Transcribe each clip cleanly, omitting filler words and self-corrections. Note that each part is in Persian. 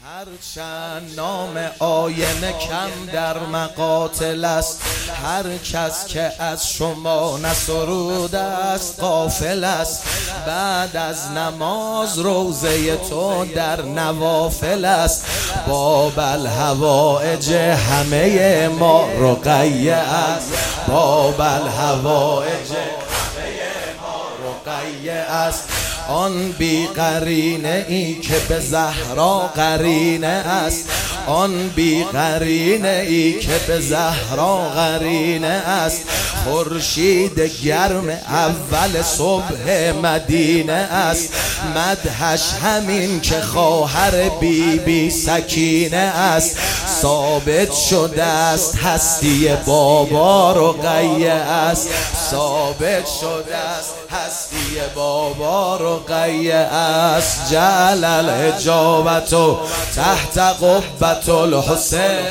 هرچند نام آینه کم در مقاتل است، هر کس که از شما نسروده است غافل است. بعد از نماز روزه تو در نوافل است. باب الحوائج همه ما رقیه است. باب الحوائج همه ما رقیه است. آن بی قرینه ای که به زهرا قرینه است. آن بی قرینه ای که به زهرا قرینه است. خورشید گرم اول صبح مدینه است. مدحش همین که خواهر بی بی سکینه است. ثابت شده است هستی بابا رقیه است. ثابت شده است هستی بابا رقیه است. جعل الحجابت تحت قبة الحسین.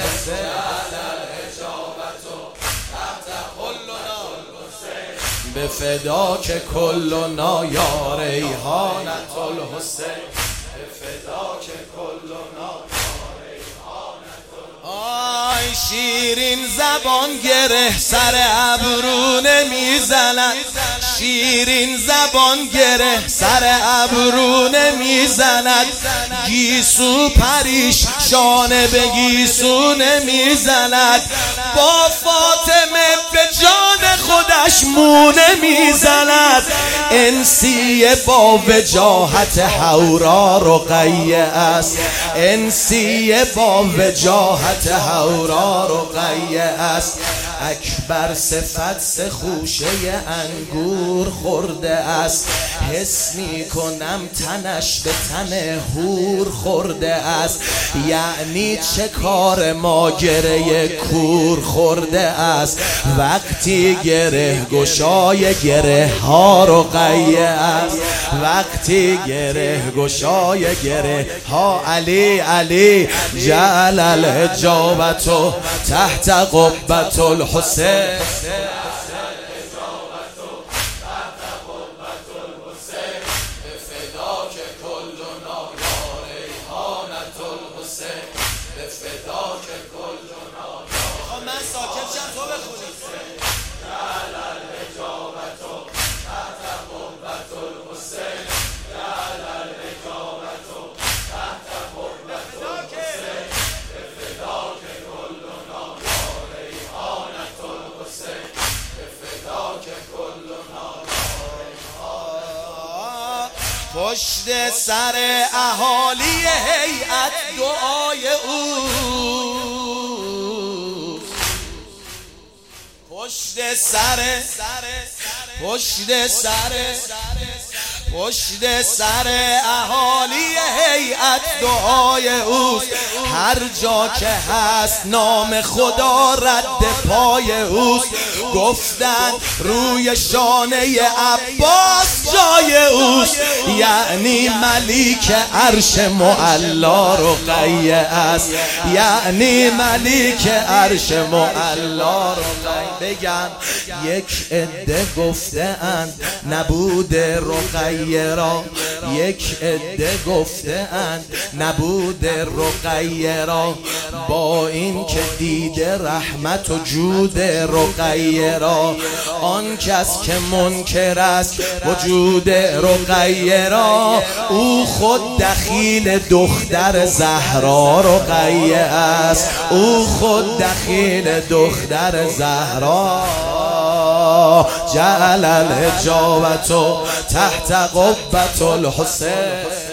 به فداک کلنا یا ریحانة الحسین. به فداک کلنا یا ریحانة الحسین. آی شیرین زبان گره سر ابرو نمیزند. شیرین زبان گره سر ابرو نمیزند. گیسو پریش شانه به گیسو نمیزند. با فاطمه به جان خودش مو نمیزند. انسیه با وجاهت حورا رقیه است. انسیه با وجاهت حورا رقیه است. اکبر صفت خوشه انگور خورده است. حس می کنم تنش به تن هور خورده است. یعنی چه کار ما گره کور خورده است. وقتی گره گشای گره ها رقیه است. وقتی گره گشای گره ها علی علی. جعل الحجابت تحت قبة الحسین. پشت سر اهالی هیئت دعای او. پشت سر اهالی هیئت دعای اوست. هر جا که هست نام خدا رد پای اوست. گفتن روی شانه عباس جای اوست. یعنی ملیک عرش معلا رقیه است. یعنی ملیک عرش معلا رقیه. بگن یک عده گفته اند نبود رقیه را. یک عده گفته اند نبود رقیه را. با این که دیده رحمت و جود رقیه را. آن کس که منکر است وجود رقیه را. او خود دخیل دختر زهرا رقیه است. او خود دخیل دختر زهرا. جعل الحجابت تحت قبة الحسین.